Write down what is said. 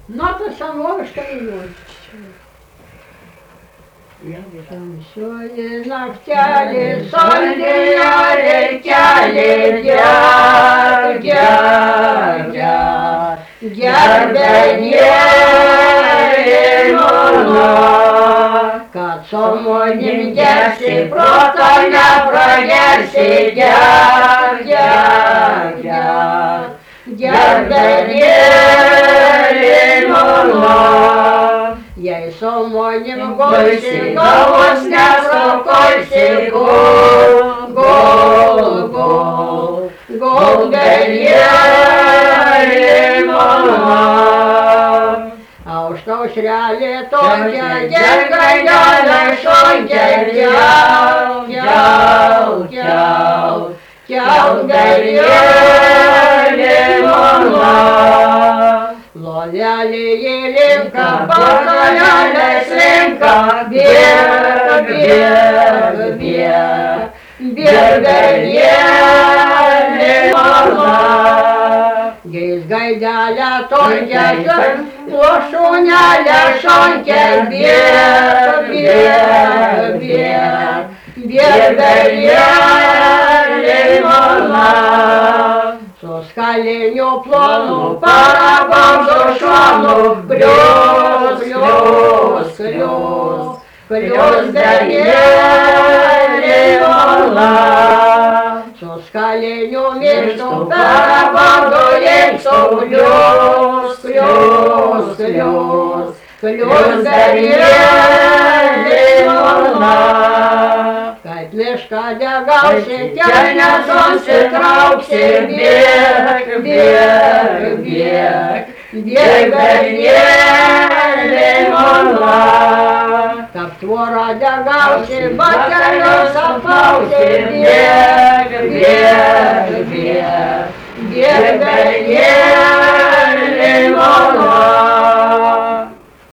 Na, tas senoviška įmonė. Tamsioji naktelė, saldėje reikelė, gerk, gerk, gerk, gerbenėlė mano, kad somonim gersi, proto nepragersi, gerk, gerk, gerk, gerbenėlė mano. Jei somonim gulsi, galvos nesukolsi, gul, benėlė mano. Aukšta aušrelė tokia, gergaidelė šonkia, kelk, benėlė mano. Lovelė įlinka, bakalelė slinka, bėg, benėlė mano. Geis gaidelė tokia, lošūnelė šonkia, bėg, benėlė mano. Su skaliniu plonu, paragonzo šonu, klius, benėlė mano. Su skaliniu minkštu, paragonzo linkstu, klius, benėlė mano. Kad mišką degausi, kelnes susitrauksi, bėg, benėlė mano. Kad tvorą degausi, batelius apausi, bėg, benėlė